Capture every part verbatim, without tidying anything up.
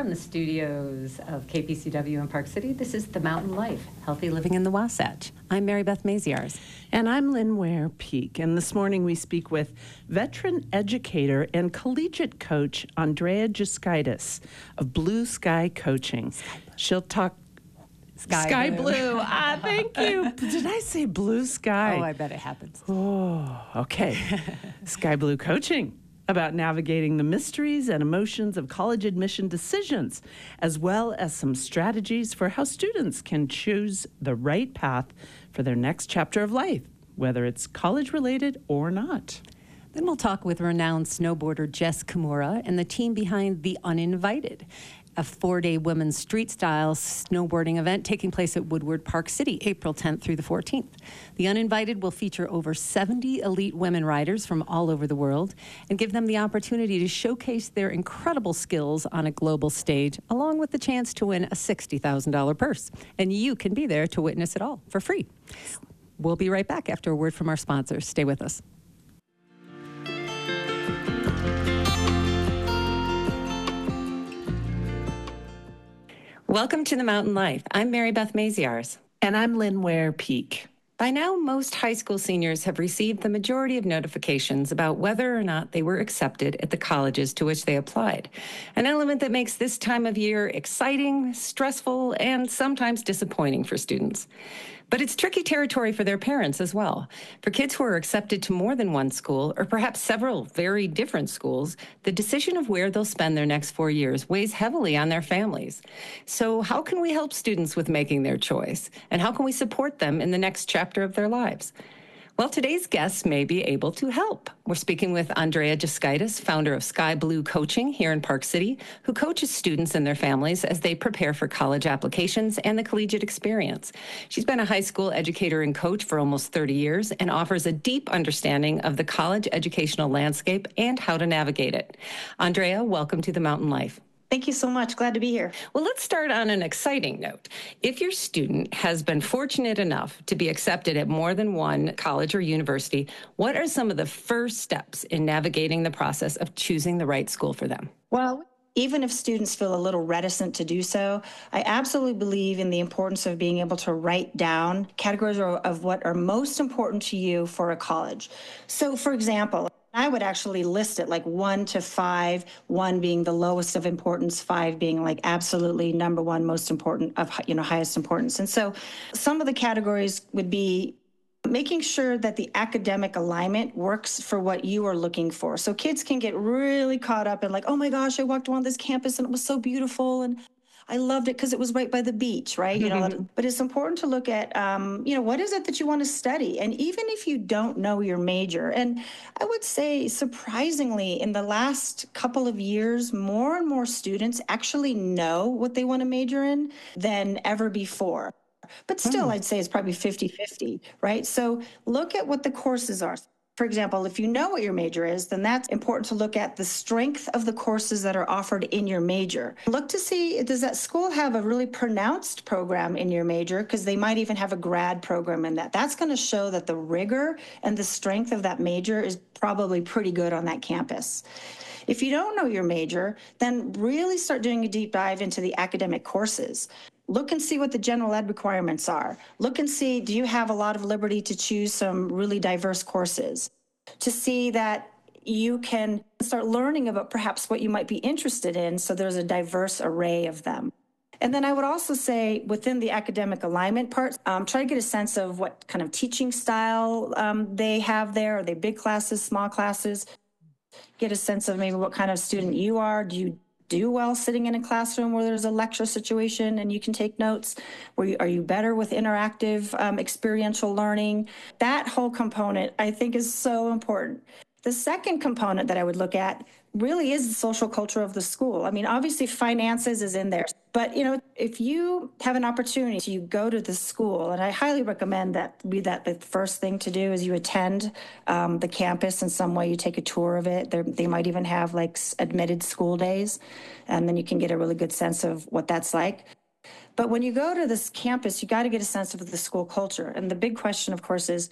From the studios of K P C W in Park City, this is The Mountain Life, Healthy Living in the Wasatch. I'm Mary Beth Maziarz. And I'm Lynn Ware Peak. And this morning we speak with veteran educator and collegiate coach Andrea Juskaitis of Blue Sky Coaching. Sky She'll talk Sky, Sky Blue. Blue. Ah, thank you. Did I say Blue Sky? Oh, I bet it happens. Oh, okay. Sky Blue Coaching, about navigating the mysteries and emotions of college admission decisions, as well as some strategies for how students can choose the right path for their next chapter of life, whether it's college-related or not. Then we'll talk with renowned snowboarder Jess Kimura and the team behind The Uninvited, a four-day women's street-style snowboarding event taking place at Woodward Park City, April tenth through the fourteenth. The Uninvited will feature over seventy elite women riders from all over the world and give them the opportunity to showcase their incredible skills on a global stage, along with the chance to win a sixty thousand dollars purse. And you can be there to witness it all for free. We'll be right back after a word from our sponsors. Stay with us. Welcome to The Mountain Life. I'm Mary Beth Maziarz. And I'm Lynn Ware Peak. By now, most high school seniors have received the majority of notifications about whether or not they were accepted at the colleges to which they applied, an element that makes this time of year exciting, stressful, and sometimes disappointing for students. But it's tricky territory for their parents as well. For kids who are accepted to more than one school, or perhaps several very different schools, the decision of where they'll spend their next four years weighs heavily on their families. So how can we help students with making their choice? And how can we support them in the next chapter of their lives? Well, today's guests may be able to help. We're speaking with Andrea Juskaitis, founder of Sky Blue Coaching here in Park City, who coaches students and their families as they prepare for college applications and the collegiate experience. She's been a high school educator and coach for almost thirty years and offers a deep understanding of the college educational landscape and how to navigate it. Andrea, welcome to The Mountain Life. Thank you so much. Glad to be here. Well, let's start on an exciting note. If your student has been fortunate enough to be accepted at more than one college or university, what are some of the first steps in navigating the process of choosing the right school for them? Well, even if students feel a little reticent to do so, I absolutely believe in the importance of being able to write down categories of what are most important to you for a college. So, for example, I would actually list it like one to five, one being the lowest of importance, five being like absolutely number one most important of, you know, highest importance. And so some of the categories would be making sure that the academic alignment works for what you are looking for. So kids can get really caught up in like, oh my gosh, I walked around this campus and it was so beautiful and I loved it because it was right by the beach, right? You know, but it's important to look at, um, you know, what is it that you want to study? And even if you don't know your major, and I would say surprisingly, in the last couple of years, more and more students actually know what they want to major in than ever before. But still, I'd say it's probably fifty-fifty, right? So look at what the courses are. For example, if you know what your major is, then that's important to look at the strength of the courses that are offered in your major. Look to see, does that school have a really pronounced program in your major? Because they might even have a grad program in that. That's going to show that the rigor and the strength of that major is probably pretty good on that campus. If you don't know your major, then really start doing a deep dive into the academic courses. Look and see what the general ed requirements are. Look and see, do you have a lot of liberty to choose some really diverse courses? To see that you can start learning about perhaps what you might be interested in, so there's a diverse array of them. And then I would also say within the academic alignment part, um, try to get a sense of what kind of teaching style um, they have there. Are they big classes, small classes? Get a sense of maybe what kind of student you are. Do you do well sitting in a classroom where there's a lecture situation and you can take notes? Where you, are you better with interactive um, experiential learning? That whole component I think is so important. The second component that I would look at really is the social culture of the school. I mean, obviously finances is in there, but you know, if you have an opportunity to go to the school, and I highly recommend that be that the first thing to do is you attend um, the campus in some way, you take a tour of it. They're, they might even have like admitted school days, and then you can get a really good sense of what that's like. But when you go to this campus, you got to get a sense of the school culture. And the big question, of course, is,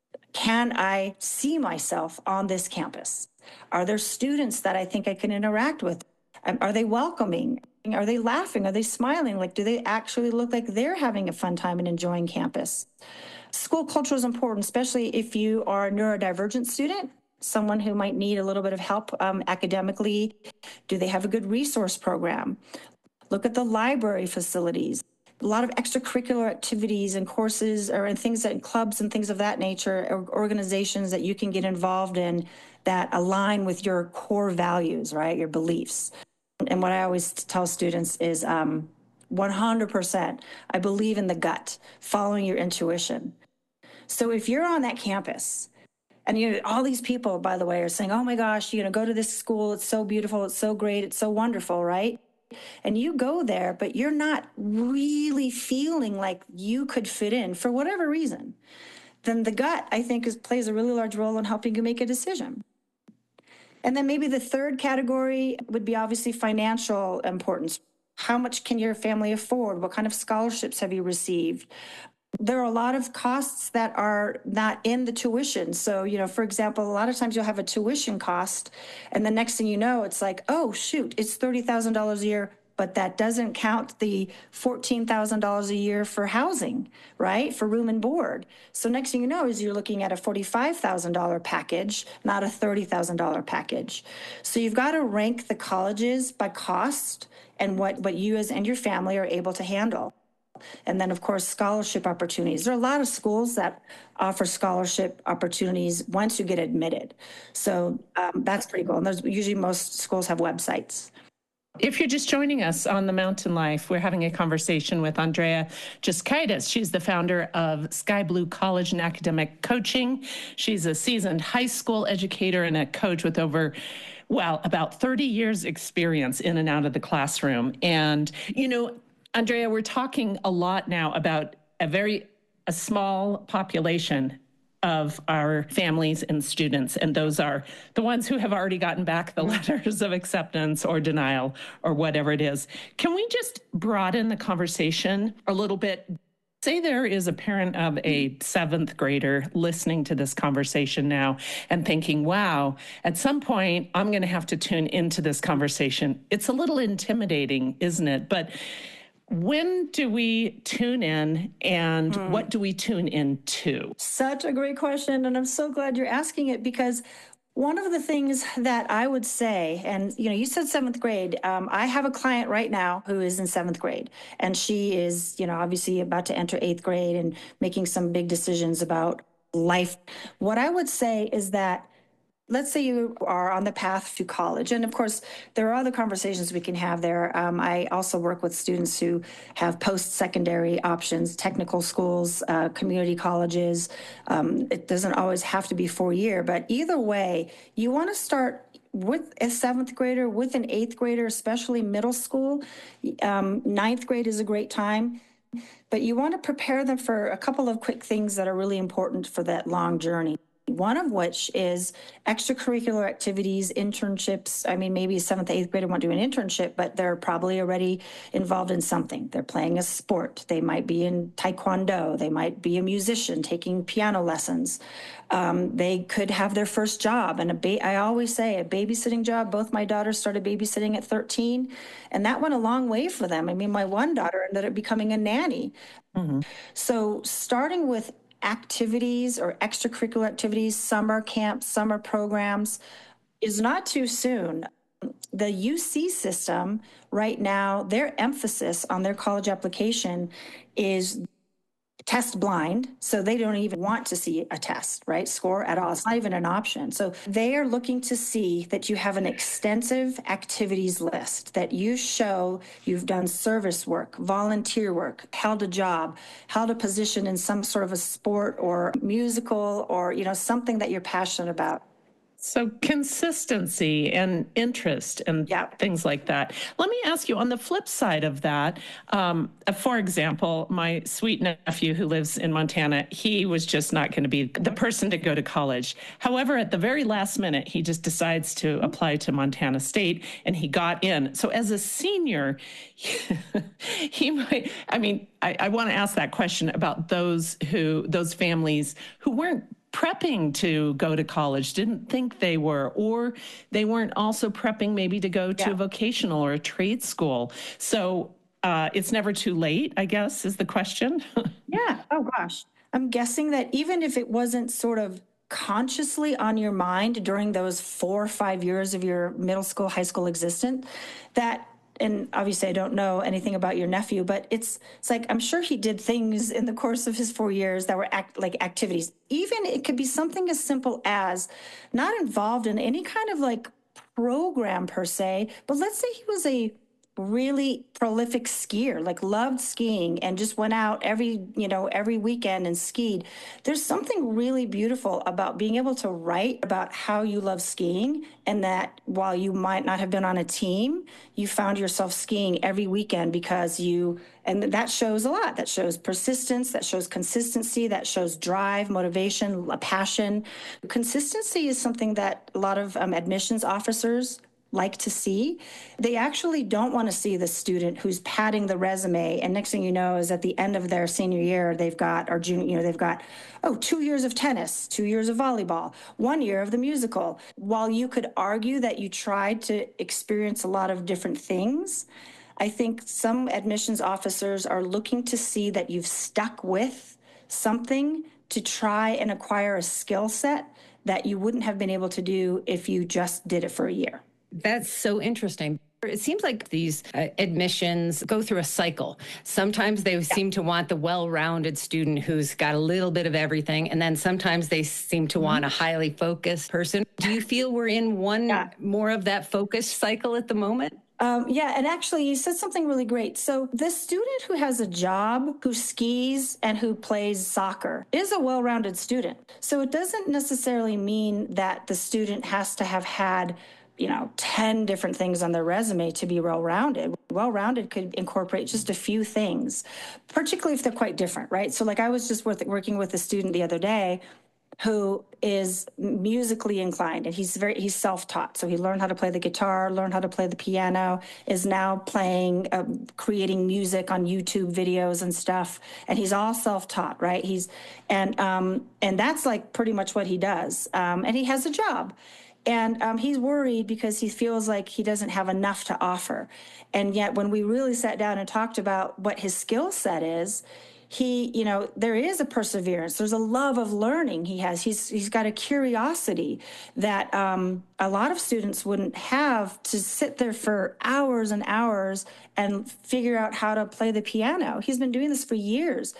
can I see myself on this campus? Are there students that I think I can interact with? Are they welcoming? Are they laughing? Are they smiling? Like, do they actually look like they're having a fun time and enjoying campus? School culture is important, especially if you are a neurodivergent student, someone who might need a little bit of help um, academically. Do they have a good resource program? Look at the library facilities. A lot of extracurricular activities and courses or and things that clubs and things of that nature, or organizations that you can get involved in that align with your core values, right? Your beliefs. And what I always tell students is um, one hundred percent, I believe in the gut, following your intuition. So if you're on that campus, and you know, all these people, by the way, are saying, oh my gosh, you know, go to this school. It's so beautiful. It's so great. It's so wonderful, right? And you go there, but you're not really feeling like you could fit in for whatever reason. Then the gut, I think, is, plays a really large role in helping you make a decision. And then maybe the third category would be obviously financial importance. How much can your family afford? What kind of scholarships have you received? There are a lot of costs that are not in the tuition. So, you know, for example, a lot of times you'll have a tuition cost, and the next thing you know, it's like, oh, shoot, it's thirty thousand dollars a year, but that doesn't count the fourteen thousand dollars a year for housing, right? For room and board. So next thing you know is you're looking at a forty-five thousand dollars package, not a thirty thousand dollars package. So you've got to rank the colleges by cost and what, what you as and your family are able to handle. And then, of course, scholarship opportunities. There are a lot of schools that offer scholarship opportunities once you get admitted. So um, that's pretty cool. And there's usually most schools have websites. If you're just joining us on The Mountain Life, we're having a conversation with Andrea Jaskaitis. She's the founder of Sky Blue College and Academic Coaching. She's a seasoned high school educator and a coach with over well, about thirty years experience in and out of the classroom. And, you know, Andrea, we're talking a lot now about a very a small population of our families and students, and those are the ones who have already gotten back the letters of acceptance or denial or whatever it is. Can we just broaden the conversation a little bit? Say there is a parent of a seventh grader listening to this conversation now and thinking, wow, at some point I'm going to have to tune into this conversation. It's a little intimidating, isn't it? But when do we tune in, and hmm. what do we tune into? Such a great question, and I'm so glad you're asking it, because one of the things that I would say, and you know, you said seventh grade. Um, I have a client right now who is in seventh grade, and she is, you know, obviously about to enter eighth grade and making some big decisions about life. What I would say is that, let's say you are on the path to college. And of course, there are other conversations we can have there. Um, I also work with students who have post-secondary options, technical schools, uh, community colleges. Um, it doesn't always have to be four-year, but either way, you want to start with a seventh grader, with an eighth grader, especially middle school. Um, ninth grade is a great time. But you want to prepare them for a couple of quick things that are really important for that long journey. One of which is extracurricular activities, internships. I mean, maybe a seventh, eighth grader won't do an internship, but they're probably already involved in something. They're playing a sport. They might be in Taekwondo. They might be a musician taking piano lessons. Um, they could have their first job. And a ba- I always say a babysitting job. Both my daughters started babysitting at thirteen, and that went a long way for them. I mean, my one daughter ended up becoming a nanny. Mm-hmm. So starting with activities or extracurricular activities, summer camps, summer programs, is not too soon. The U C system right now, their emphasis on their college application is test blind. So they don't even want to see a test, right? Score at all. It's not even an option. So they are looking to see that you have an extensive activities list, that you show you've done service work, volunteer work, held a job, held a position in some sort of a sport or musical, or, you know, something that you're passionate about. So consistency and interest and yeah. things like that. Let me ask you, on the flip side of that, um, for example, my sweet nephew who lives in Montana, he was just not going to be the person to go to college. However, at the very last minute, he just decides to apply to Montana State, and he got in. So as a senior, he might, I mean, I, I want to ask that question about those who, those families who weren't prepping to go to college, didn't think they were, or they weren't also prepping maybe to go to Yeah. a vocational or a trade school. So uh, it's never too late, I guess, is the question. Yeah. Oh, gosh. I'm guessing that even if it wasn't sort of consciously on your mind during those four or five years of your middle school, high school existence, that, and obviously I don't know anything about your nephew, but it's it's like I'm sure he did things in the course of his four years that were act, like activities. Even it could be something as simple as not involved in any kind of like program per se, but let's say he was a really prolific skier, like loved skiing and just went out every, you know, every weekend and skied. There's something really beautiful about being able to write about how you love skiing, and that while you might not have been on a team, you found yourself skiing every weekend because you, and that shows a lot. That shows persistence, that shows consistency, that shows drive, motivation, a passion. Consistency is something that a lot of um, admissions officers like to see. They actually don't want to see the student who's padding the resume, and next thing you know is at the end of their senior year they've got, or junior, you know, they've got, oh, two years of tennis, two years of volleyball, one year of the musical. While you could argue that you tried to experience a lot of different things, I think some admissions officers are looking to see that you've stuck with something to try and acquire a skill set that you wouldn't have been able to do if you just did it for a year. That's so interesting. It seems like these uh, admissions go through a cycle. Sometimes they yeah. seem to want the well-rounded student who's got a little bit of everything, and then sometimes they seem to mm-hmm. want a highly focused person. Do you feel we're in one yeah. more of that focused cycle at the moment? Um, yeah, and actually you said something really great. So this student who has a job, who skis, and who plays soccer is a well-rounded student. So it doesn't necessarily mean that the student has to have had you know, ten different things on their resume to be well-rounded. Well-rounded could incorporate just a few things, particularly if they're quite different, right? So like I was just working with a student the other day who is musically inclined, and he's very, he's self-taught. So he learned how to play the guitar, learned how to play the piano, is now playing, uh, creating music on YouTube videos and stuff. And he's all self-taught, right? He's, and, um, and that's like pretty much what he does. Um, and he has a job. And um, he's worried because he feels like he doesn't have enough to offer. And yet when we really sat down and talked about what his skill set is, he, you know, there is a perseverance. There's a love of learning he has. He's He's got a curiosity that um, a lot of students wouldn't have, to sit there for hours and hours and figure out how to play the piano. He's been doing this for years.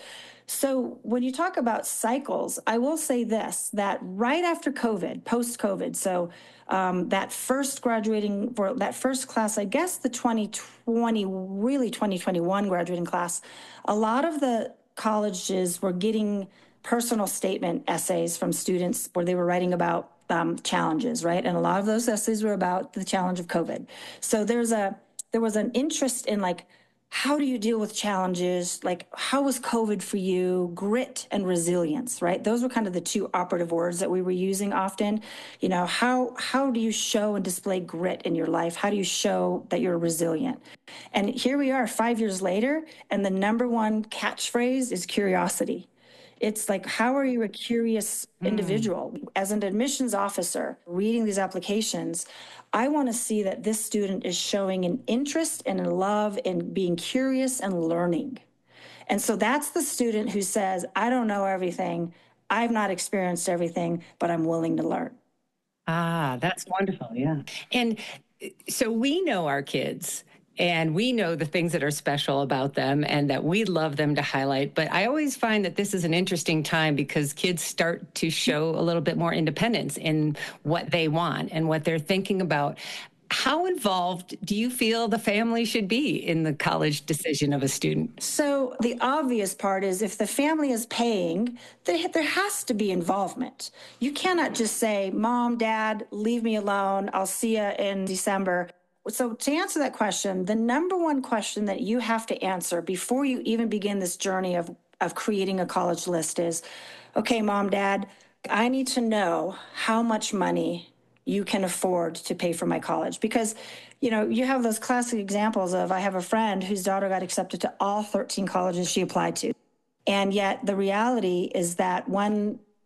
So when you talk about cycles, I will say this, that right after COVID, post-COVID, so um, that first graduating, for that first class, I guess the twenty twenty, really twenty twenty-one graduating class, a lot of the colleges were getting personal statement essays from students where they were writing about um, challenges, right? And a lot of those essays were about the challenge of COVID. So there's a, there was an interest in like, how do you deal with challenges? Like, how was COVID for you? Grit and resilience, right? Those were kind of the two operative words that we were using often. You know, how how do you show and display grit in your life? How do you show that you're resilient? And here we are five years later, and the number one catchphrase is curiosity. It's like, how are you a curious individual? Mm. As an admissions officer reading these applications, I want to see that this student is showing an interest and a love in being curious and learning. And so that's the student who says, I don't know everything, I've not experienced everything, but I'm willing to learn. Ah, that's wonderful, yeah. And so we know our kids, and we know the things that are special about them and that we love them to highlight. But I always find that this is an interesting time because kids start to show a little bit more independence in what they want and what they're thinking about. How involved do you feel the family should be in the college decision of a student? So the obvious part is if the family is paying, they, there has to be involvement. You cannot just say, Mom, Dad, leave me alone. I'll see you in December. So to answer that question, the number one question that you have to answer before you even begin this journey of, of creating a college list is, okay, Mom, Dad, I need to know how much money you can afford to pay for my college. Because, you know, you have those classic examples of, I have a friend whose daughter got accepted to all thirteen colleges she applied to. And yet the reality is that when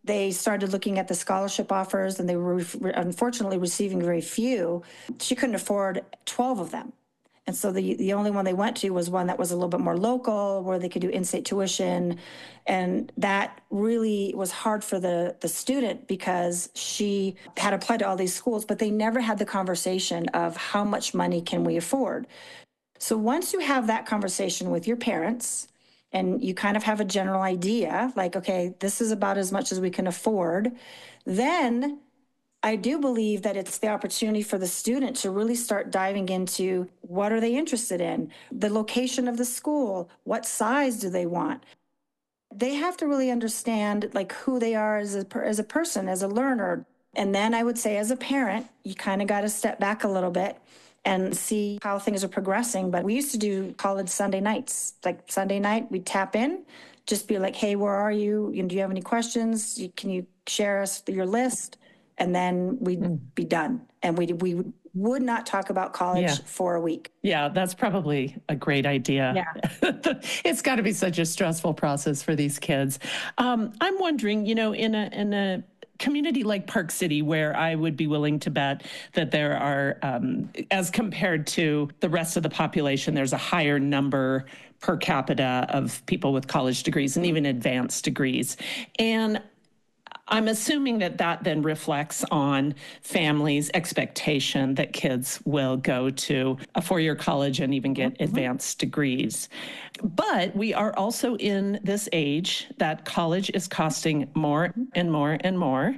they started looking at the scholarship offers, and they were unfortunately receiving very few. She couldn't afford twelve of them. And so the, the only one they went to was one that was a little bit more local, where they could do in-state tuition. And that really was hard for the, the student, because she had applied to all these schools, but they never had the conversation of how much money can we afford. So once you have that conversation with your parents, and you kind of have a general idea, like, okay, this is about as much as we can afford, then I do believe that it's the opportunity for the student to really start diving into what are they interested in, the location of the school, what size do they want. They have to really understand like who they are as a, as a person, as a learner. And then I would say as a parent, you kind of got to step back a little bit and see how things are progressing. But we used to do college Sunday nights. Like Sunday night, we'd tap in, just be like, hey, where are you? Do you have any questions? Can you share us your list? And then we'd mm. be done. And we we would not talk about college yeah. for a week. Yeah, that's probably a great idea. Yeah. It's got to be such a stressful process for these kids. Um, I'm wondering, you know, in a in a community like Park City, where I would be willing to bet that there are, um, as compared to the rest of the population, there's a higher number per capita of people with college degrees and even advanced degrees. And I'm assuming that that then reflects on families' expectation that kids will go to a four-year college and even get mm-hmm. advanced degrees. But we are also in this age that college is costing more and more and more.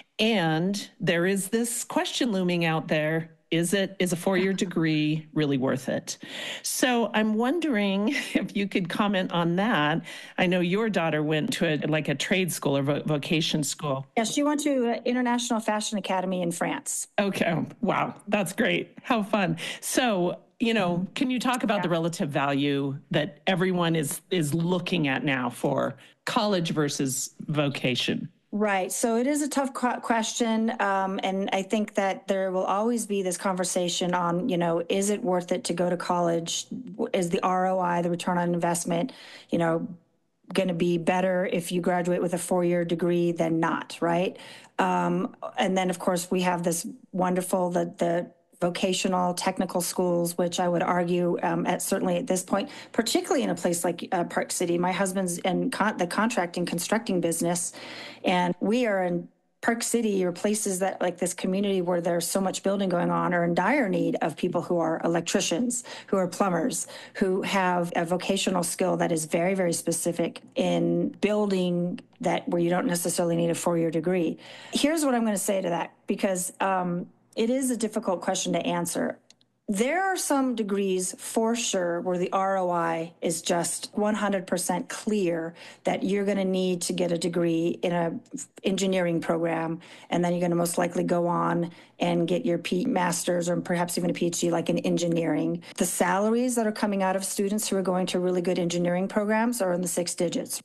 And there is this question looming out there. Is it, is a four-year degree really worth it? So I'm wondering if you could comment on that. I know your daughter went to a, like a trade school or vo- vocation school. Yeah, she went to International Fashion Academy in France. Okay. Wow. That's great. How fun. So, you know, can you talk about yeah. the relative value that everyone is is looking at now for college versus vocation? Right. So it is a tough question. Um, and I think that there will always be this conversation on, you know, is it worth it to go to college? Is the R O I, the return on investment, you know, going to be better if you graduate with a four-year degree than not, right? Um, and then, of course, we have this wonderful, the, the vocational technical schools, which I would argue um, at certainly at this point, particularly in a place like uh, Park City. My husband's in con- the contracting constructing business, and we are in Park City or places that like this community where there's so much building going on are in dire need of people who are electricians, who are plumbers, who have a vocational skill that is very, very specific in building that where you don't necessarily need a four-year degree. Here's what I'm going to say to that, because um, it is a difficult question to answer. There are some degrees for sure where the R O I is just one hundred percent clear that you're going to need to get a degree in a engineering program, and then you're going to most likely go on and get your P- master's or perhaps even a PhD like in engineering. The salaries that are coming out of students who are going to really good engineering programs are in the six digits.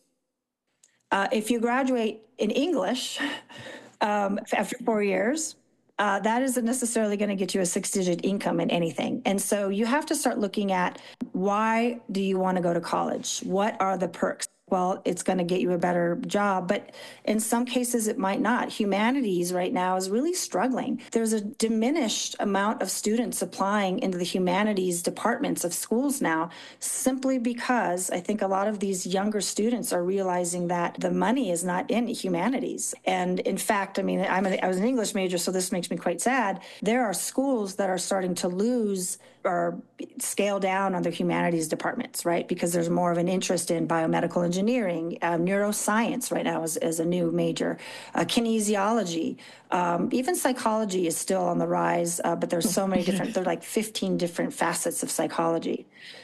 Uh, if you graduate in English um, after four years, Uh, that isn't necessarily going to get you a six-digit income in anything. And so you have to start looking at, why do you want to go to college? What are the perks? Well, it's going to get you a better job, but in some cases it might not. Humanities right now is really struggling. There's a diminished amount of students applying into the humanities departments of schools now, simply because I think a lot of these younger students are realizing that the money is not in humanities. And in fact, I mean, I'm a, I was an English major, so this makes me quite sad. There are schools that are starting to lose or scale down on their humanities departments, right? Because there's more of an interest in biomedical engineering, uh, neuroscience right now is, is a new major, uh, kinesiology, um, even psychology is still on the rise, uh, but there's so many different, there are like fifteen different facets of psychology.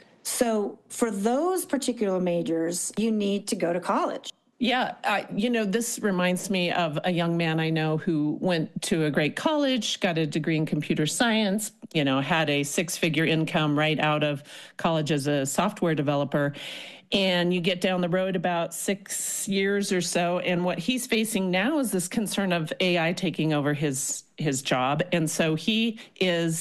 So for those particular majors, you need to go to college. Yeah, uh, you know, this reminds me of a young man I know who went to a great college, got a degree in computer science, you know, had a six-figure income right out of college as a software developer. And you get down the road about six years or so, and what he's facing now is this concern of A I taking over his his job. And so he is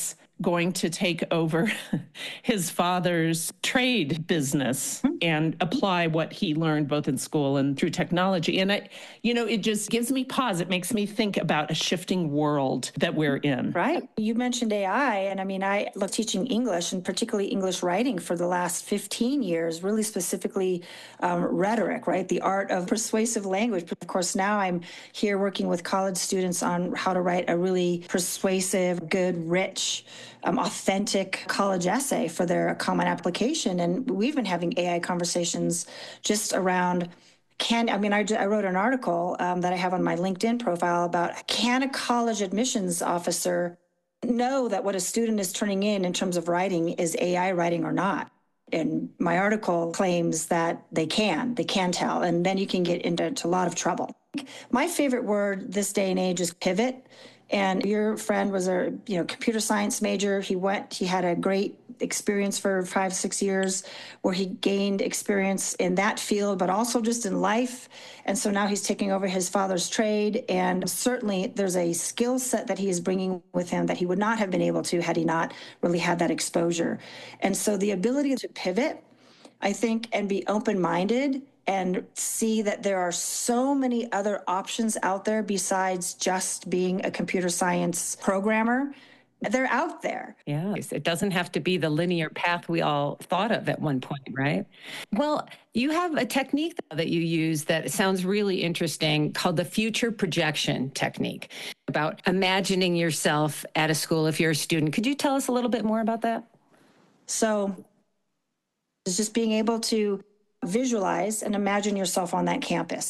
going to take over his father's trade business and apply what he learned both in school and through technology. And I, you know, it just gives me pause. It makes me think about a shifting world that we're in. Right. You mentioned A I, and I mean, I love teaching English, and particularly English writing for the last fifteen years, really specifically um, rhetoric, right? The art of persuasive language. Of course, now I'm here working with college students on how to write a really persuasive, good, rich, um, authentic college essay for their common application. And we've been having A I conversations just around Can, I mean, I, I wrote an article um, that I have on my LinkedIn profile about can a college admissions officer know that what a student is turning in in terms of writing is A I writing or not? And my article claims that they can, they can tell, and then you can get into to a lot of trouble. My favorite word this day and age is pivot. And your friend was a you know computer science major. He went, he had a great experience for five, six years where he gained experience in that field, but also just in life. And so now he's taking over his father's trade. And certainly there's a skill set that he is bringing with him that he would not have been able to had he not really had that exposure. And so the ability to pivot, I think, and be open-minded and see that there are so many other options out there besides just being a computer science programmer. They're out there. Yeah, it doesn't have to be the linear path we all thought of at one point, right? Well, you have a technique that you use that sounds really interesting called the future projection technique, about imagining yourself at a school if you're a student. Could you tell us a little bit more about that? So it's just being able to visualize and imagine yourself on that campus.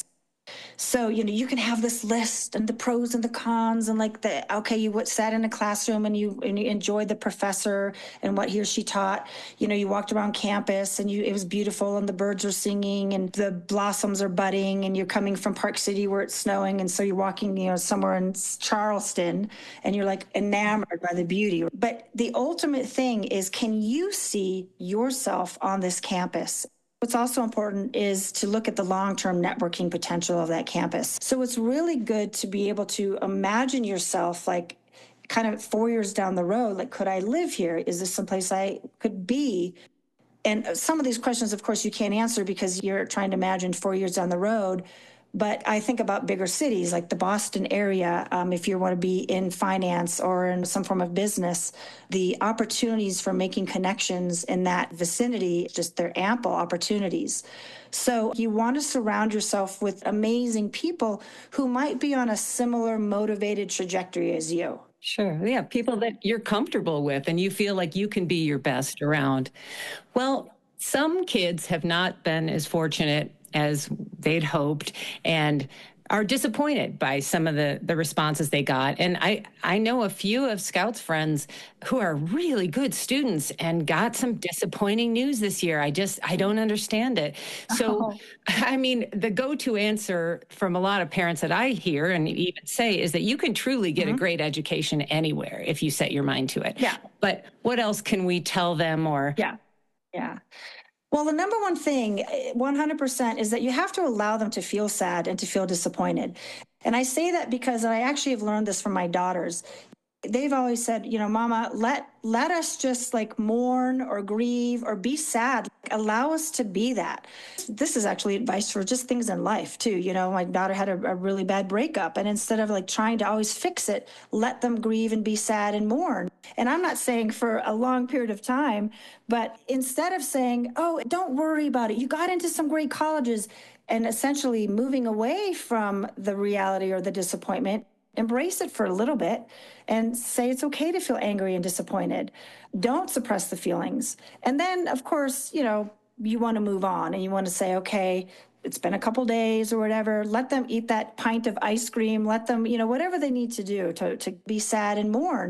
So, you know, you can have this list and the pros and the cons and like the, okay, you sat in a classroom and you, and you enjoyed the professor and what he or she taught. You know, you walked around campus and you, it was beautiful and the birds are singing and the blossoms are budding and you're coming from Park City where it's snowing. And so you're walking, you know, somewhere in Charleston and you're like enamored by the beauty. But the ultimate thing is, can you see yourself on this campus? What's also important is to look at the long-term networking potential of that campus. So it's really good to be able to imagine yourself like kind of four years down the road, like, could I live here? Is this someplace I could be? And some of these questions, of course, you can't answer because you're trying to imagine four years down the road. But I think about bigger cities like the Boston area. Um, if you want to be in finance or in some form of business, the opportunities for making connections in that vicinity, just they're ample opportunities. So you want to surround yourself with amazing people who might be on a similar motivated trajectory as you. Sure. Yeah. People that you're comfortable with and you feel like you can be your best around. Well, some kids have not been as fortunate as they'd hoped and are disappointed by some of the, the responses they got. And I, I know a few of Scout's friends who are really good students and got some disappointing news this year. I just, I don't understand it. So, oh. I mean, the go-to answer from a lot of parents that I hear and even say is that you can truly get mm-hmm. a great education anywhere if you set your mind to it. Yeah. But what else can we tell them or? Yeah. Yeah. Well, the number one thing, one hundred percent, is that you have to allow them to feel sad and to feel disappointed. And I say that because I actually have learned this from my daughters. They've always said, you know, Mama, let let us just like mourn or grieve or be sad. Like, allow us to be that. This is actually advice for just things in life, too. You know, my daughter had a, a really bad breakup. And instead of like trying to always fix it, let them grieve and be sad and mourn. And I'm not saying for a long period of time, but instead of saying, oh, don't worry about it. You got into some great colleges and essentially moving away from the reality or the disappointment, embrace it for a little bit and say it's okay to feel angry and disappointed. Don't suppress the feelings. And then, of course, you know, you want to move on and you want to say, okay, it's been a couple days or whatever. Let them eat that pint of ice cream. Let them, you know, whatever they need to do to, to be sad and mourn.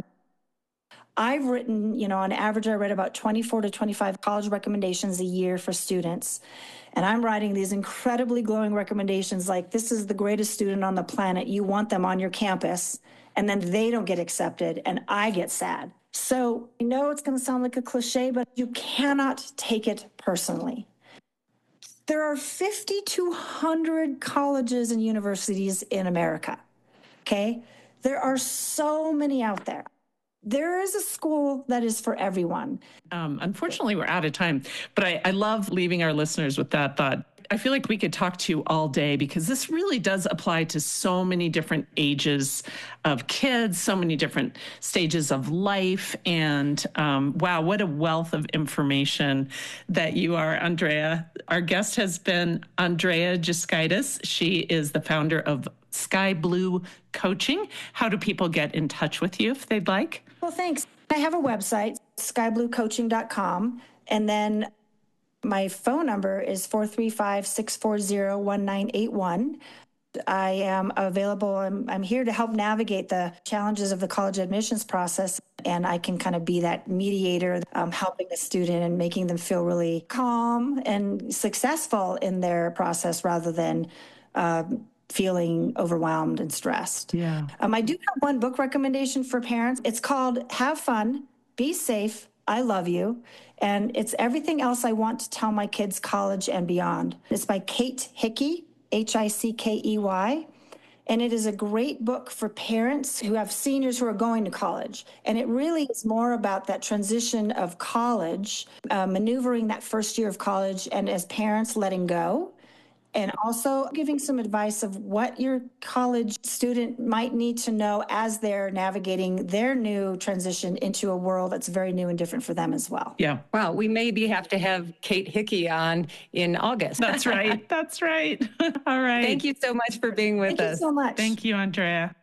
I've written, you know, on average, I read about twenty-four to twenty-five college recommendations a year for students. And I'm writing these incredibly glowing recommendations like, this is the greatest student on the planet. You want them on your campus. And then they don't get accepted and I get sad. So I know it's going to sound like a cliche, but you cannot take it personally. There are five thousand two hundred colleges and universities in America, okay? There are so many out there. There is a school that is for everyone. Um, unfortunately, we're out of time, but I, I love leaving our listeners with that thought. I feel like we could talk to you all day because this really does apply to so many different ages of kids, so many different stages of life. And um, wow, what a wealth of information that you are, Andrea. Our guest has been Andrea Giskaitis. She is the founder of Sky Blue Coaching. How do people get in touch with you if they'd like? Well, thanks. I have a website, sky blue coaching dot com, and then my phone number is four three five, six four zero, one nine eight one. I am available. I'm, I'm here to help navigate the challenges of the college admissions process, and I can kind of be that mediator, um, helping the student and making them feel really calm and successful in their process rather than uh, feeling overwhelmed and stressed. Yeah. Um, I do have one book recommendation for parents. It's called Have Fun, Be Safe, I Love You. And it's everything else I want to tell my kids college and beyond. It's by Kate Hickey, H I C K E Y. And it is a great book for parents who have seniors who are going to college. And it really is more about that transition of college, uh, maneuvering that first year of college, and as parents letting go. And also giving some advice of what your college student might need to know as they're navigating their new transition into a world that's very new and different for them as well. Yeah. Wow, we maybe have to have Kate Hickey on in August. That's right. That's right. All right. Thank you so much for being with Thank us. you so much. Thank you, Andrea.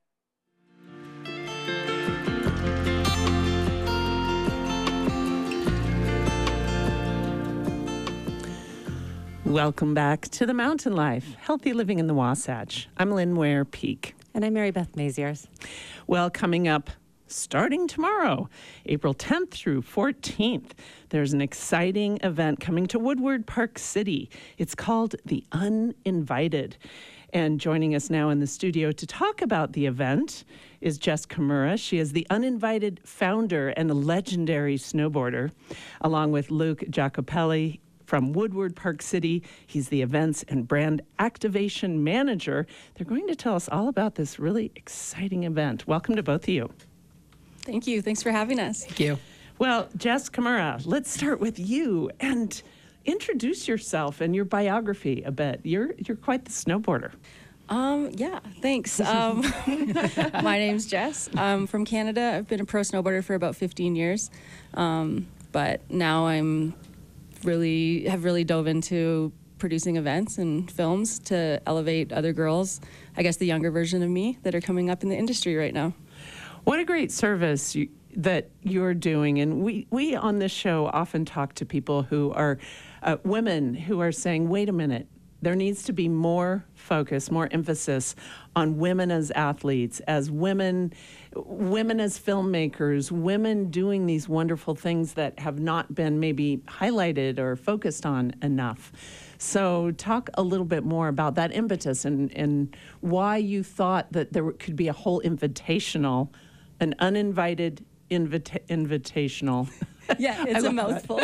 Welcome back to The Mountain Life, Healthy Living in the Wasatch. I'm Lynn Ware Peak. And I'm Mary Beth Maziers. Well, coming up, starting tomorrow, April tenth through fourteenth, there's an exciting event coming to Woodward Park City. It's called The Uninvited. And joining us now in the studio to talk about the event is Jess Kimura. She is the Uninvited founder and a legendary snowboarder, along with Luke Jacopelli from Woodward Park City. He's the events and brand activation manager. They're going to tell us all about this really exciting event. Welcome to both of you. Thank you. Thanks for having us. Thank you. Well, Jess Kimura, let's start with you and introduce yourself and your biography a bit. You're you're quite the snowboarder. Um, yeah, thanks. Um, my name's Jess. I'm from Canada. I've been a pro snowboarder for about fifteen years, um, but now I'm really have really dove into producing events and films to elevate other girls, I guess the younger version of me, that are coming up in the industry right now. What a great service you, that you're doing. And we, we on this show often talk to people who are uh, women who are saying, wait a minute, there needs to be more focus, more emphasis on women as athletes, as women, women as filmmakers, women doing these wonderful things that have not been maybe highlighted or focused on enough. So talk a little bit more about that impetus and, and why you thought that there could be a whole invitational, an uninvited invita- invitational. Yeah, it's a mouthful.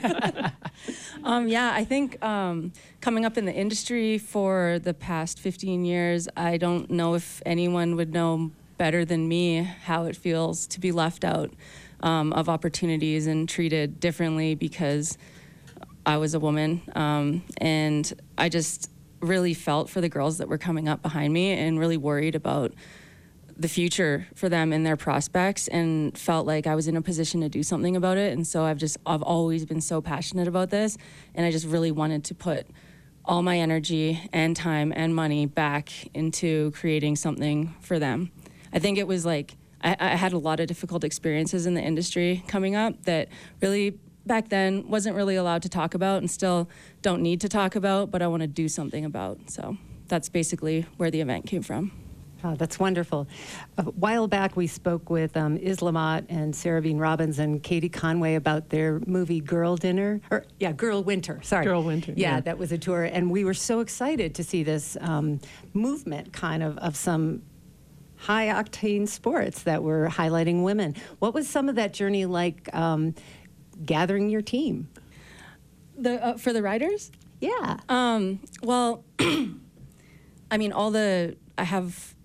um, yeah, I think um, coming up in the industry for the past fifteen years, I don't know if anyone would know better than me how it feels to be left out um, of opportunities and treated differently because I was a woman. Um, and I just really felt for the girls that were coming up behind me and really worried about the future for them and their prospects, and felt like I was in a position to do something about it. And so I've just, I've always been so passionate about this, and I just really wanted to put all my energy and time and money back into creating something for them. I think it was like, I, I had a lot of difficult experiences in the industry coming up that really back then wasn't really allowed to talk about, and still don't need to talk about, but I want to do something about. So that's basically where the event came from. Oh, that's wonderful. A while back, we spoke with um, Islamat and Sarah Bean Robbins and Katie Conway about their movie Girl Dinner, or yeah, Girl Winter, sorry. Girl Winter, Yeah, yeah. that was a tour. And we were so excited to see this um, movement kind of of some high-octane sports that were highlighting women. What was some of that journey like um, gathering your team? The uh, for the riders? Yeah. Um, well, I mean, all the, I have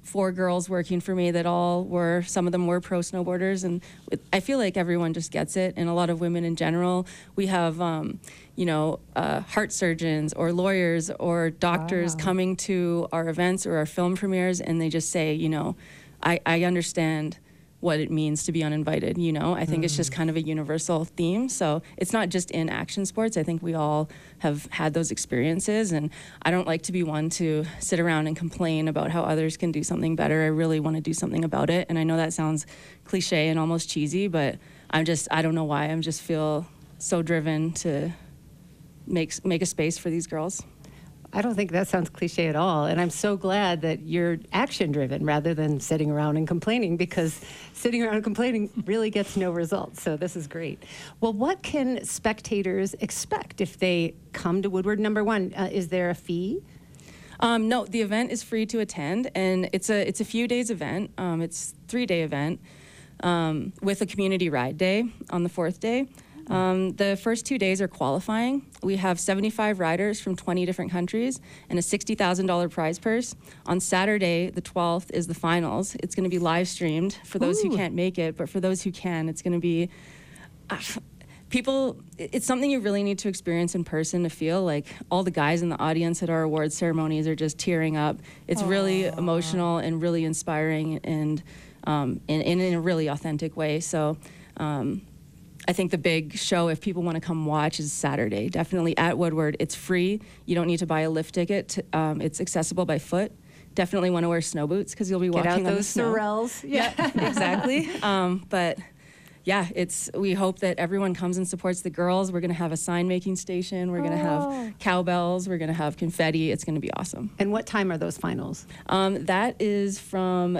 four girls working for me that all were, some of them were pro snowboarders. And it, I feel like everyone just gets it. And a lot of women in general, we have, um, you know, uh, heart surgeons or lawyers or doctors Wow. coming to our events or our film premieres. And they just say, you know, I, I understand what it means to be uninvited, you know? I think mm. it's just kind of a universal theme. So it's not just in action sports. I think we all have had those experiences, and I don't like to be one to sit around and complain about how others can do something better. I really want to do something about it. And I know that sounds cliche and almost cheesy, but I'm just, I don't know why. I just feel so driven to make, make a space for these girls. I don't think that sounds cliche at all. And I'm so glad that you're action driven rather than sitting around and complaining, because sitting around and complaining really gets no results. So this is great. Well, what can spectators expect if they come to Woodward? Number one, uh, is there a fee? Um, no, the event is free to attend, and it's a it's a few days event. Um, it's three day event um, with a community ride day on the fourth day. Um, the first two days are qualifying. We have seventy-five riders from twenty different countries and a sixty thousand dollars prize purse. On Saturday, the twelfth, is the finals. It's going to be live streamed for those Ooh. who can't make it, but for those who can, it's going to be... Uh, people, it's something you really need to experience in person to feel like all the guys in the audience at our awards ceremonies are just tearing up. It's Aww. Really emotional and really inspiring, and um, in, in, in a really authentic way. So... Um, I think the big show, if people want to come watch, is Saturday. Definitely at Woodward. It's free. You don't need to buy a lift ticket. To, um, it's accessible by foot. Definitely want to wear snow boots because you'll be Get walking out on the those snow. sorels. Yeah, exactly. Um, but yeah, it's. We hope that everyone comes and supports the girls. We're going to have a sign making station. We're going to Oh. have cowbells. We're going to have confetti. It's going to be awesome. And what time are those finals? Um, that is from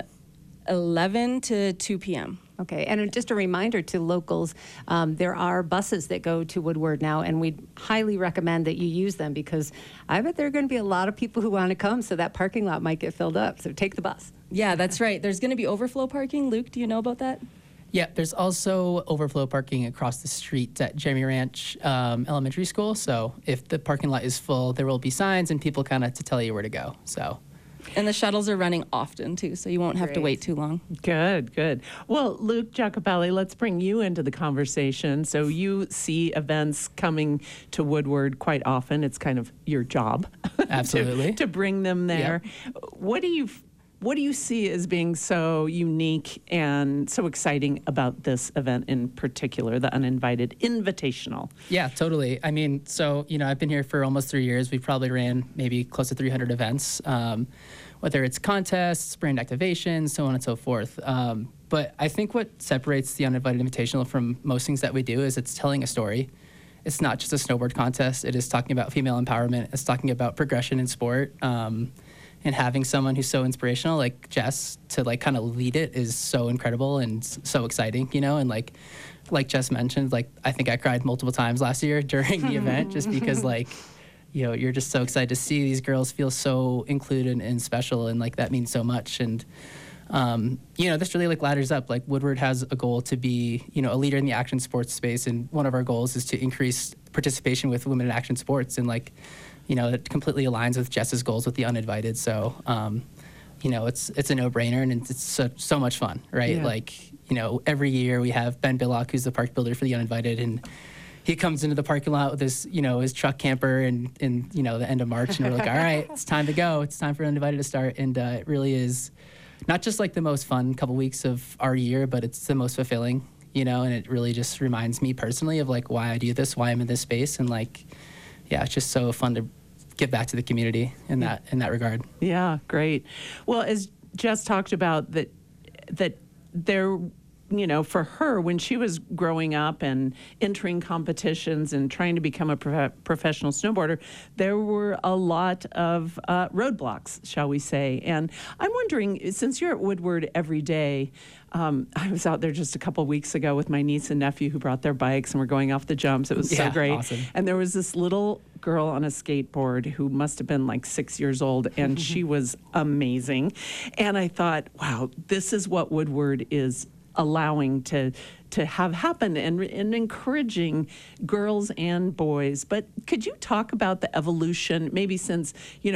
eleven to two p.m. Okay, and just a reminder to locals, um, there are buses that go to Woodward now, and we highly recommend that you use them, because I bet there are going to be a lot of people who want to come, so that parking lot might get filled up. So take the bus. Yeah, that's right. There's going to be overflow parking. Luke, do you know about that? Yeah, there's also overflow parking across the street at Jeremy Ranch um, Elementary School. So if the parking lot is full, there will be signs and people kind of to tell you where to go. So. And the shuttles are running often, too, so you won't have Great. to wait too long. Good, good. Well, Luke Jacopelli, let's bring you into the conversation. So you see events coming to Woodward quite often. It's kind of your job Absolutely. to, to bring them there. Yep. What do you what do you see as being so unique and so exciting about this event in particular, the Uninvited Invitational? Yeah, totally. I mean, so, you know, I've been here for almost three years. We've probably ran maybe close to three hundred events, um, whether it's contests, brand activations, so on and so forth. Um, but I think what separates the Uninvited Invitational from most things that we do is it's telling a story. It's not just a snowboard contest. It is talking about female empowerment. It's talking about progression in sport. Um, and having someone who's so inspirational like Jess to like kind of lead it is so incredible and so exciting, you know, and like like Jess mentioned, like I think I cried multiple times last year during the event just because like, you know, you're just so excited to see these girls feel so included and special, and like that means so much. And um, you know, this really like ladders up. Like Woodward has a goal to be, you know, a leader in the action sports space, and one of our goals is to increase participation with women in action sports, and like, you know, it completely aligns with Jess's goals with the Uninvited. So, um, you know, it's it's a no-brainer, and it's so, so much fun, right? Yeah. Like, you know, every year we have Ben Billock, who's the park builder for the Uninvited, and he comes into the parking lot with his, you know, his truck camper in, in you know, the end of March, and we're like, all right, it's time to go. It's time for Uninvited to start. And uh, it really is not just like the most fun couple weeks of our year, but it's the most fulfilling, you know, and it really just reminds me personally of like why I do this, why I'm in this space, and like, yeah, it's just so fun to give back to the community in that in that regard. Yeah, great. Well, as Jess talked about, that that there, you know, for her, when she was growing up and entering competitions and trying to become a prof- professional snowboarder, there were a lot of uh, roadblocks, shall we say. And I'm wondering, since you're at Woodward every day, um, I was out there just a couple weeks ago with my niece and nephew who brought their bikes, and we're going off the jumps. It was Yeah, so great. awesome. And there was this little girl on a skateboard who must have been like six years old, and she was amazing. And I thought, wow, this is what Woodward is allowing to to have happen, and, and encouraging girls and boys. But could you talk about the evolution, maybe since, you know,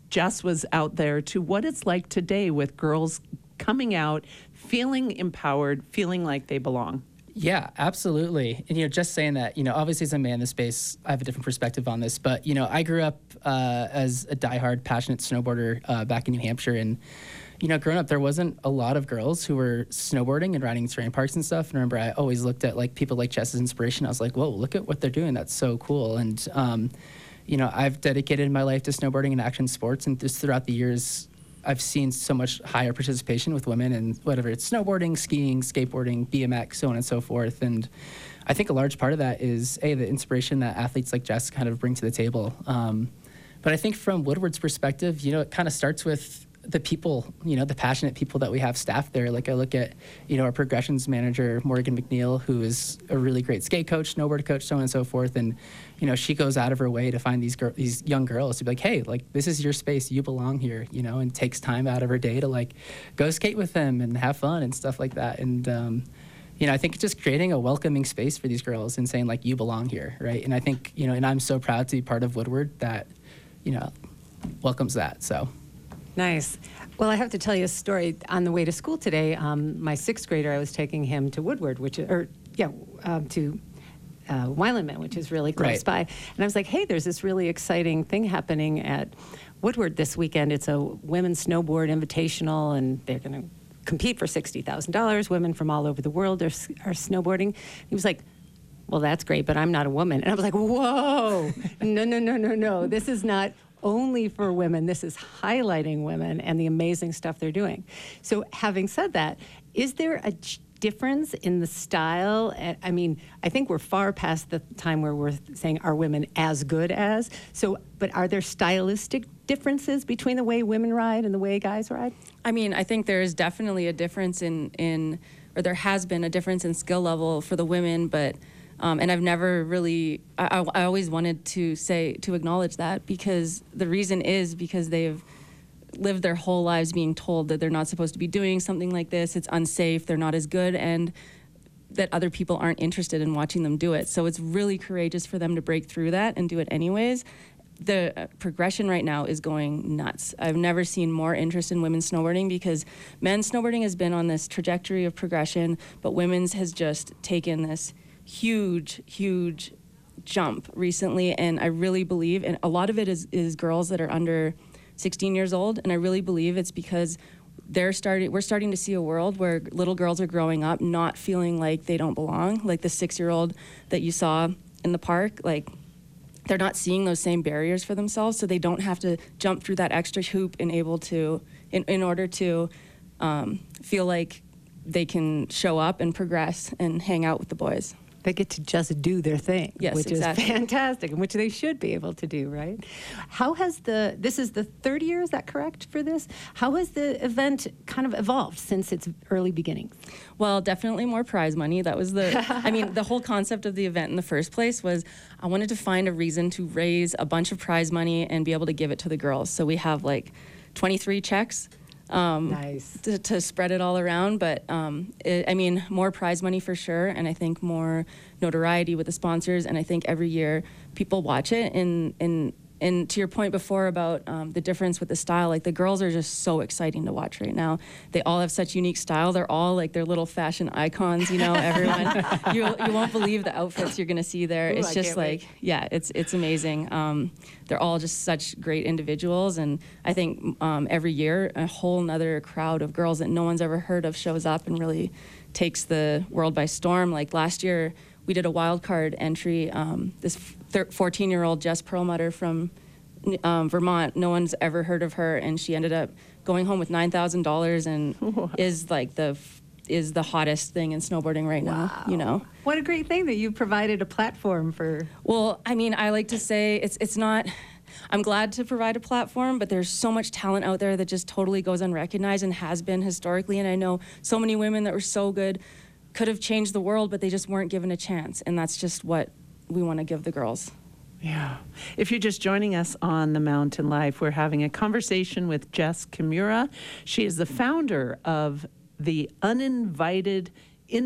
Jess was out there to what it's like today with girls coming out, feeling empowered, feeling like they belong. Yeah, absolutely. And, you know, just saying that, you know, obviously as a man in the space, I have a different perspective on this. But, you know, I grew up uh, as a diehard, passionate snowboarder uh, back in New Hampshire. And, you know, growing up, there wasn't a lot of girls who were snowboarding and riding terrain parks and stuff. And I remember I always looked at, like, people like Jess as inspiration. I was like, whoa, look at what they're doing. That's so cool. And, um, you know, I've dedicated my life to snowboarding and action sports. And just throughout the years, I've seen so much higher participation with women in whatever it's snowboarding, skiing, skateboarding, B M X, so on and so forth. And I think a large part of that is, A, the inspiration that athletes like Jess kind of bring to the table. Um, but I think from Woodward's perspective, you know, it kind of starts with the people, you know, the passionate people that we have staffed there. Like I look at, you know, our progressions manager, Morgan McNeil, who is a really great skate coach, snowboard coach, so on and so forth. And, you know, she goes out of her way to find these gir- these young girls to be like, hey, like, this is your space. You belong here, you know, and takes time out of her day to, like, go skate with them and have fun and stuff like that. And, um, you know, I think just creating a welcoming space for these girls and saying, like, you belong here, right? And I think, you know, and I'm so proud to be part of Woodward that, you know, welcomes that, so. Nice. Well, I have to tell you a story. On the way to school today, um, my sixth grader, I was taking him to Woodward, which, or yeah, um, to uh, Wilenman, which is really close Right. by. And I was like, hey, there's this really exciting thing happening at Woodward this weekend. It's a women's snowboard invitational, and they're going to compete for sixty thousand dollars. Women from all over the world are, are snowboarding. He was like, well, that's great, but I'm not a woman. And I was like, whoa, no, no, no, no, no. This is not only for women. This is highlighting women and the amazing stuff they're doing. So having said that, is there a ch- difference in the style? Uh, I mean, I think we're far past the time where we're saying, are women as good as? So, but are there stylistic differences between the way women ride and the way guys ride? I mean, I think there is definitely a difference in, in or there has been a difference in skill level for the women, but Um, and I've never really, I, I always wanted to say, to acknowledge that, because the reason is because they've lived their whole lives being told that they're not supposed to be doing something like this, it's unsafe, they're not as good, and that other people aren't interested in watching them do it. So it's really courageous for them to break through that and do it anyways. The uh, progression right now is going nuts. I've never seen more interest in women's snowboarding, because men's snowboarding has been on this trajectory of progression, but women's has just taken this huge, huge jump recently. And I really believe, and a lot of it is, is girls that are under sixteen years old. And I really believe it's because they're starting, we're starting to see a world where little girls are growing up not feeling like they don't belong. Like the six-year-old that you saw in the park, like they're not seeing those same barriers for themselves, so they don't have to jump through that extra hoop and able to, in, in order to um, feel like they can show up and progress and hang out with the boys. They get to just do their thing, Yes, which exactly. is fantastic, and which they should be able to do, right? How has the, this is the third year, is that correct for this? How has the event kind of evolved since its early beginnings? Well, definitely more prize money. That was the, I mean, the whole concept of the event in the first place was I wanted to find a reason to raise a bunch of prize money and be able to give it to the girls. So we have like twenty-three checks. Um, Nice. to, to spread it all around. But um, it, I mean, more prize money for sure. And I think more notoriety with the sponsors. And I think every year people watch it. And, and, and to your point before about um, the difference with the style, like the girls are just so exciting to watch right now. They all have such unique style. They're all like their little fashion icons, you know, everyone. you, you won't believe the outfits you're going to see there. Ooh, it's I just can't like, wait. yeah, it's it's amazing. Um, they're all just such great individuals, and I think um, every year a whole nother crowd of girls that no one's ever heard of shows up and really takes the world by storm. Like last year, we did a wild card entry. Um, this fourteen-year-old Jess Perlmutter from um, Vermont, no one's ever heard of her, and she ended up going home with nine thousand dollars and is like the is the hottest thing in snowboarding right now. You know. What a great thing that you provided a platform for. Well, I mean, I like to say it's it's not, I'm glad to provide a platform, but there's so much talent out there that just totally goes unrecognized and has been historically. And I know so many women that were so good, could have changed the world, but they just weren't given a chance. And that's just what we want to give the girls. Yeah. If you're just joining us on The Mountain Life, we're having a conversation with Jess Kimura. She is the founder of the Uninvited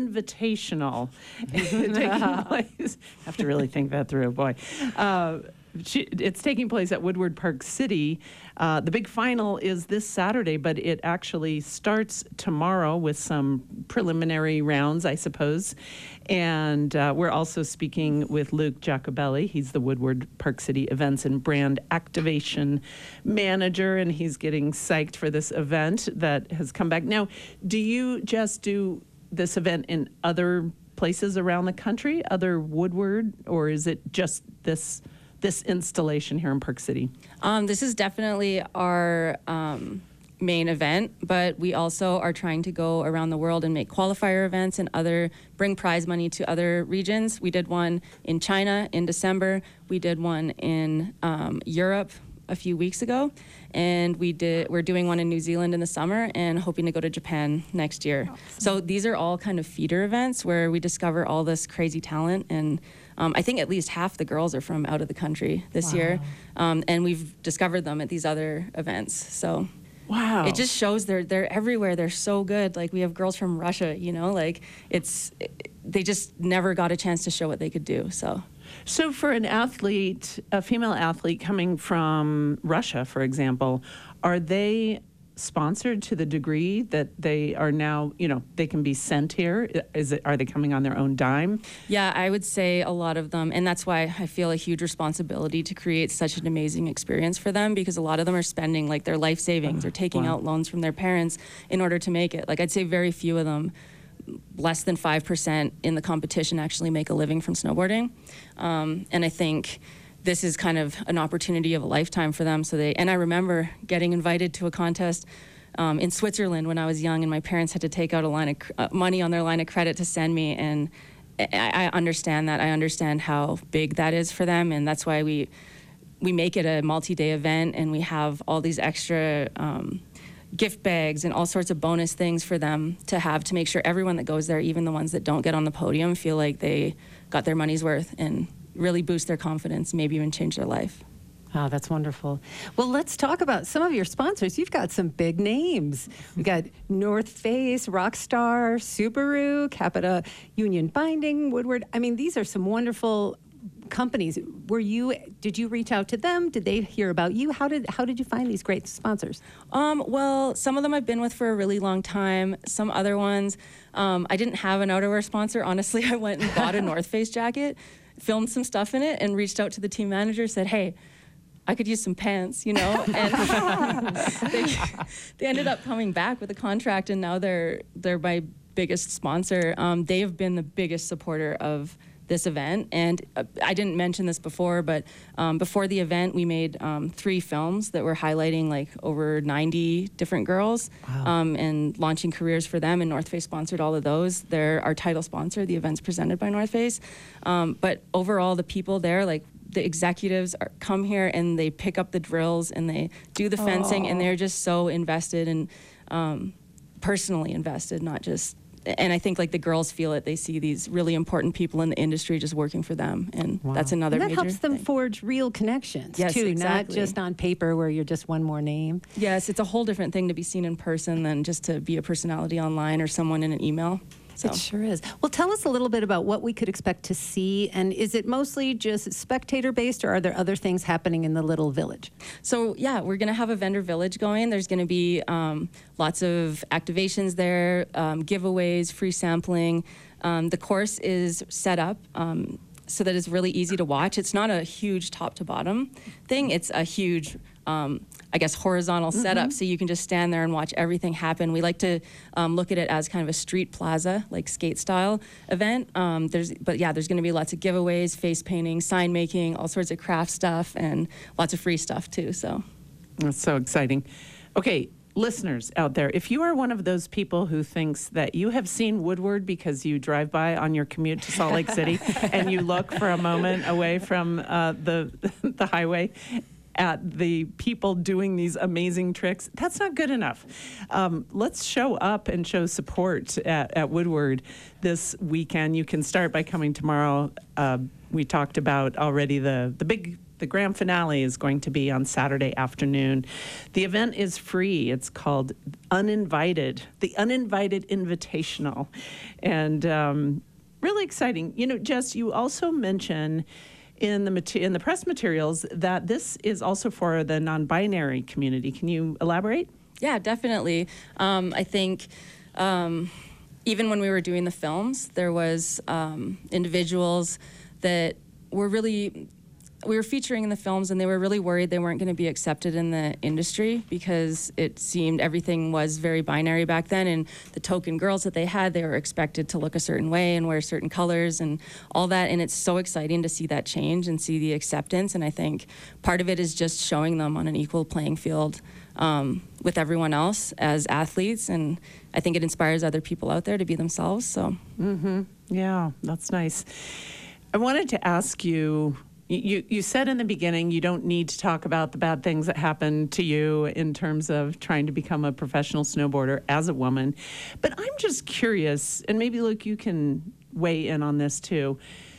Invitational taking place. I have to really think that through, boy. Uh, she, it's taking place at Woodward Park City. Uh, the big final is this Saturday, but it actually starts tomorrow with some preliminary rounds, I suppose. And uh, we're also speaking with Luke Jacobelli. He's the Woodward Park City Events and Brand Activation Manager, and he's getting psyched for this event that has come back. Now, do you just do this event in other places around the country, other Woodward, or is it just this this installation here in Park City? Um, this is definitely our um, main event, but we also are trying to go around the world and make qualifier events and other bring prize money to other regions. We did one in China in December. We did one in um, Europe a few weeks ago, and we did we're doing one in New Zealand in the summer and hoping to go to Japan next year. Awesome. So these are all kind of feeder events where we discover all this crazy talent, and um, I think at least half the girls are from out of the country this wow. year, um, and we've discovered them at these other events. So wow, it just shows they're they're everywhere. They're so good. Like we have girls from Russia, you know, like it's it, they just never got a chance to show what they could do. So. So for an athlete, a female athlete coming from Russia, for example, are they sponsored to the degree that they are now, you know, they can be sent here? Is it, are they coming on their own dime? Yeah, I would say a lot of them. And that's why I feel a huge responsibility to create such an amazing experience for them, because a lot of them are spending like their life savings or taking wow. out loans from their parents in order to make it. Like I'd say very few of them, less than five percent in the competition actually make a living from snowboarding. Um, and I think this is kind of an opportunity of a lifetime for them. So they, and I remember getting invited to a contest um, in Switzerland when I was young, and my parents had to take out a line of uh, money on their line of credit to send me. And I, I understand that. I understand how big that is for them. And that's why we, we make it a multi-day event, and we have all these extra, um, gift bags and all sorts of bonus things for them to have to make sure everyone that goes there, even the ones that don't get on the podium, feel like they got their money's worth and really boost their confidence, maybe even change their life. Oh, that's wonderful. Well, let's talk about some of your sponsors. You've got some big names. We've got North Face, Rockstar, Subaru, Capita Union Binding, Woodward. I mean, these are some wonderful companies. Were you, did you reach out to them? Did they hear about you? How did how did you find these great sponsors? Um, well, some of them I've been with for a really long time. Some other ones, um, I didn't have an outerwear sponsor. Honestly, I went and bought a North Face jacket, filmed some stuff in it, and reached out to the team manager, said, hey, I could use some pants, you know? And they, they ended up coming back with a contract, and now they're, they're my biggest sponsor. Um, they have been the biggest supporter of this event. And uh, I didn't mention this before, but um, before the event, we made um, three films that were highlighting like over ninety different girls wow. um, and launching careers for them. And North Face sponsored all of those. They're our title sponsor. The event's presented by North Face. Um, but overall, the people there, like the executives are, come here and they pick up the drills and they do the fencing, oh. and they're just so invested and um, personally invested, not just. And I think like the girls feel it. They see these really important people in the industry just working for them, and wow. that's another. And that major helps them thing. forge real connections yes, too, exactly. not just on paper where you're just one more name. Yes, it's a whole different thing to be seen in person than just to be a personality online or someone in an email. So. It sure is. Well, tell us a little bit about what we could expect to see, and is it mostly just spectator-based, or are there other things happening in the little village? So, yeah, we're going to have a vendor village going. There's going to be um, lots of activations there, um, giveaways, free sampling. Um, the course is set up um, so that it's really easy to watch. It's not a huge top-to-bottom thing. It's a huge Um, I guess, horizontal mm-hmm. setup, so you can just stand there and watch everything happen. We like to um, look at it as kind of a street plaza, like skate style event. Um, there's, but yeah, there's going to be lots of giveaways, face painting, sign making, all sorts of craft stuff, and lots of free stuff too. So that's so exciting. Okay, listeners out there, if you are one of those people who thinks that you have seen Woodward because you drive by on your commute to Salt Lake City and you look for a moment away from uh, the the highway at the people doing these amazing tricks, that's not good enough. Um, let's show up and show support at, at Woodward this weekend. You can start by coming tomorrow. Uh, we talked about already the, the big, the grand finale is going to be on Saturday afternoon. The event is free. It's called Uninvited, the Uninvited Invitational. And um, really exciting. You know, Jess, you also mentioned in the mate- in the press materials that this is also for the non-binary community. Can you elaborate? Yeah, definitely. Um, I think um, even when we were doing the films, there was um, individuals that were really, we were featuring in the films, and they were really worried they weren't going to be accepted in the industry because it seemed everything was very binary back then, and the token girls that they had, they were expected to look a certain way and wear certain colors and all that, and it's so exciting to see that change and see the acceptance, and I think part of it is just showing them on an equal playing field um, with everyone else as athletes, and I think it inspires other people out there to be themselves, so. Mm-hmm. Yeah, that's nice. I wanted to ask you, You, you said in the beginning you don't need to talk about the bad things that happened to you in terms of trying to become a professional snowboarder as a woman. But I'm just curious, and maybe, Luke, you can weigh in on this too.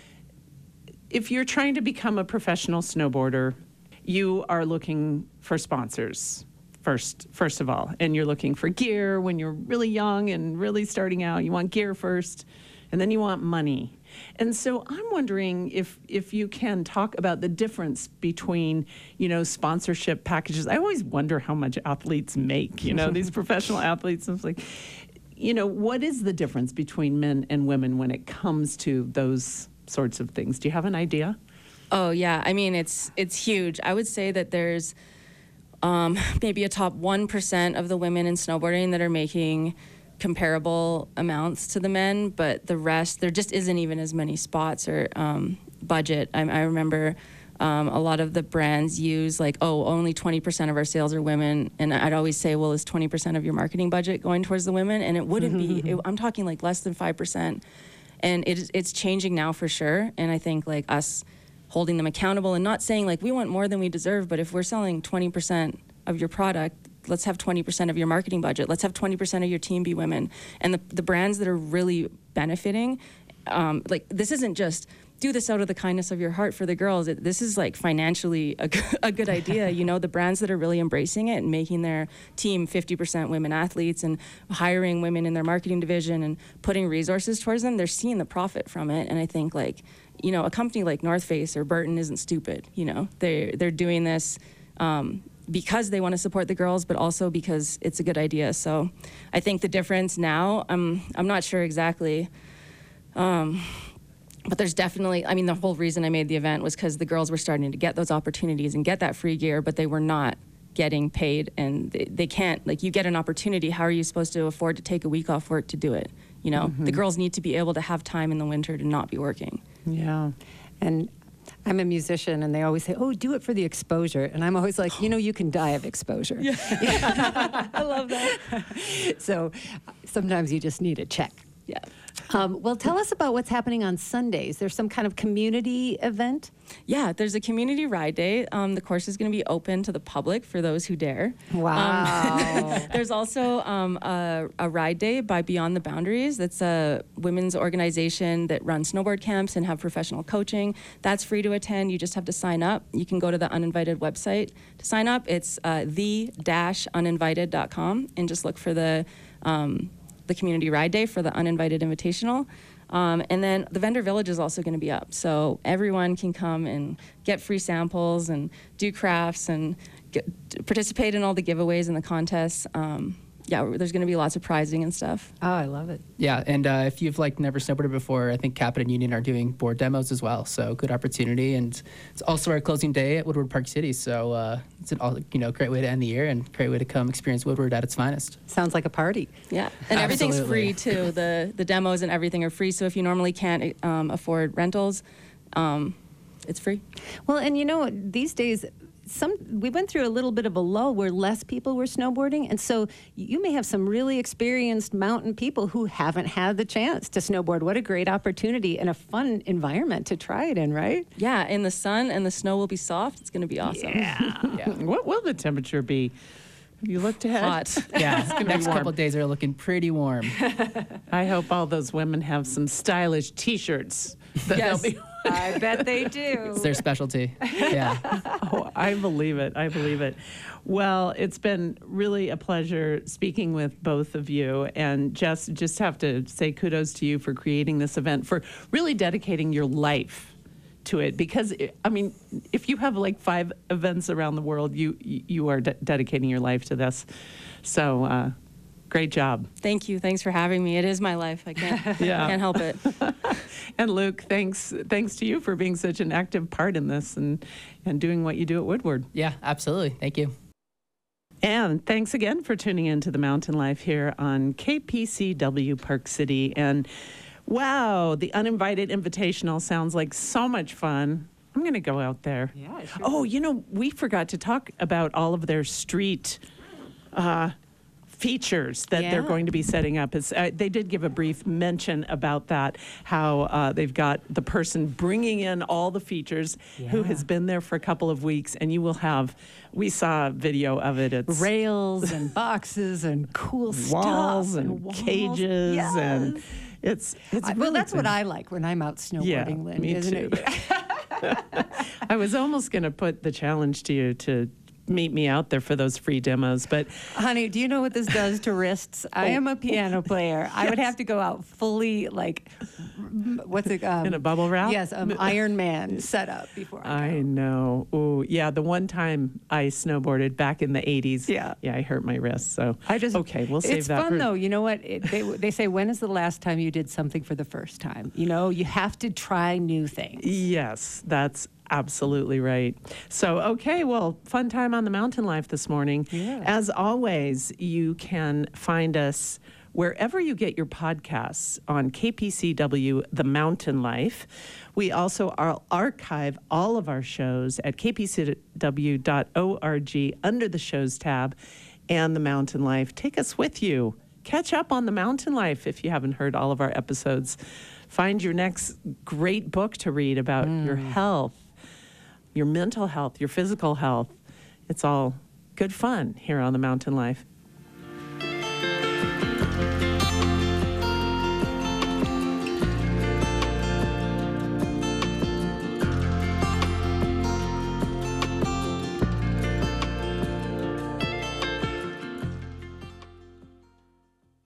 If you're trying to become a professional snowboarder, you are looking for sponsors first, first of all, and you're looking for gear when you're really young and really starting out. You want gear first, and then you want money. And so I'm wondering if if you can talk about the difference between, you know, sponsorship packages. I always wonder how much athletes make, you know, these professional athletes. It's like, you know, what is the difference between men and women when it comes to those sorts of things? Do you have an idea? Oh, yeah. I mean, it's it's huge. I would say that there's um, maybe a top one percent of the women in snowboarding that are making comparable amounts to the men, but the rest, there just isn't even as many spots or um, budget. I, I remember um, a lot of the brands use like, oh, only twenty percent of our sales are women. And I'd always say, well, is twenty percent of your marketing budget going towards the women? And it wouldn't be. It, I'm talking like less than five percent. And it, it's changing now for sure. And I think like us holding them accountable and not saying like we want more than we deserve, but if we're selling twenty percent of your product, let's have twenty percent of your marketing budget. Let's have twenty percent of your team be women. And the, the brands that are really benefiting, um, like this isn't just do this out of the kindness of your heart for the girls. It, this is like financially a, a good idea. You know, the brands that are really embracing it and making their team fifty percent women athletes and hiring women in their marketing division and putting resources towards them, they're seeing the profit from it. And I think like, you know, a company like North Face or Burton isn't stupid. You know, they they're doing this um, because they want to support the girls, but also because it's a good idea. So I think the difference now, I'm, I'm not sure exactly, um, but there's definitely, I mean, the whole reason I made the event was because the girls were starting to get those opportunities and get that free gear, but they were not getting paid, and they, they can't, like, you get an opportunity, how are you supposed to afford to take a week off work to do it? You know, mm-hmm. The girls need to be able to have time in the winter to not be working. Yeah. And I'm a musician, and they always say, oh, do it for the exposure. And I'm always like, you know, you can die of exposure. Yeah. I love that. So sometimes you just need a check. Yeah. Um, well, tell us about what's happening on Sundays. There's some kind of community event? Yeah, there's a community ride day. Um, the course is going to be open to the public for those who dare. Wow. Um, there's also um, a, a ride day by Beyond the Boundaries. That's a women's organization that runs snowboard camps and have professional coaching. That's free to attend. You just have to sign up. You can go to the Uninvited website to sign up. It's uh, the dash uninvited dot com and just look for the um, the community ride day for the Uninvited Invitational. Um, and then the vendor village is also going to be up. So everyone can come and get free samples and do crafts and get, participate in all the giveaways and the contests. Um, yeah, there's going to be lots of prizing and stuff. Oh, I love it. Yeah, and uh, if you've like never snowboarded before, I think Capit and Union are doing board demos as well. So good opportunity, and it's also our closing day at Woodward Park City. So uh, it's an all, you know great way to end the year and great way to come experience Woodward at its finest. Sounds like a party. Yeah, and everything's Absolutely. free too. The the demos and everything are free. So if you normally can't um, afford rentals, um, it's free. Well, and you know, these days, some we went through a little bit of a lull where less people were snowboarding, and so you may have some really experienced mountain people who haven't had the chance to snowboard. What a great opportunity and a fun environment to try it in, right? Yeah, in the sun, and the snow will be soft. It's going to be awesome. Yeah. yeah. What will the temperature be? Have you looked ahead? Hot. Yeah, next couple of days are looking pretty warm. I hope all those women have some stylish T-shirts. That Yes. they'll be I bet they do. It's their specialty. Yeah. Oh, I believe it. I believe it. Well, it's been really a pleasure speaking with both of you. And Jess, just have to say kudos to you for creating this event, for really dedicating your life to it because, I mean, if you have like five events around the world, you you are de- dedicating your life to this. So uh, great job. Thank you. Thanks for having me. It is my life. I can't, Yeah. can't help it. And Luke, thanks thanks to you for being such an active part in this and, and doing what you do at Woodward. Yeah, absolutely. Thank you. And thanks again for tuning in to The Mountain Life here on K P C W Park City. And wow, the uninvited invitational sounds like so much fun. I'm going to go out there. Yeah, sure. Oh, you know, we forgot to talk about all of their street uh, features that they're Yeah. going to be setting up. It's, uh, they did give a brief mention about that, how uh, they've got the person bringing in all the features who Yeah. has been there for a couple of weeks, and you will have, we saw a video of it. It's Rails and boxes and cool walls stuff and walls. cages, Yes. and it's, it's I- well, really that's what cool. I like when I'm out snowboarding, Yeah, Lynn, me isn't too. it? I was almost going to put the challenge to you to meet me out there for those free demos, but Honey, do you know what this does to wrists? I am a piano player. I would have to go out fully, like, m- what's it? Um, in a bubble wrap? Yes, um, Iron Man setup before I go. I know. Oh, yeah. The one time I snowboarded back in the eighties. Yeah. Yeah, I hurt my wrist. So I just okay. We'll save it's that. fun for, though. You know what? It, they they say, when is the last time you did something for the first time? You know, you have to try new things. Yes, that's absolutely right. So, okay, well, fun time on the Mountain Life this morning. Yeah. As always, you can find us wherever you get your podcasts on K P C W, The Mountain Life. We also are archive all of our shows at k p c w dot org under the shows tab and The Mountain Life. Take us with you. Catch up on The Mountain Life if you haven't heard all of our episodes. Find your next great book to read about your health, your mental health, your physical health. It's all good fun here on The Mountain Life.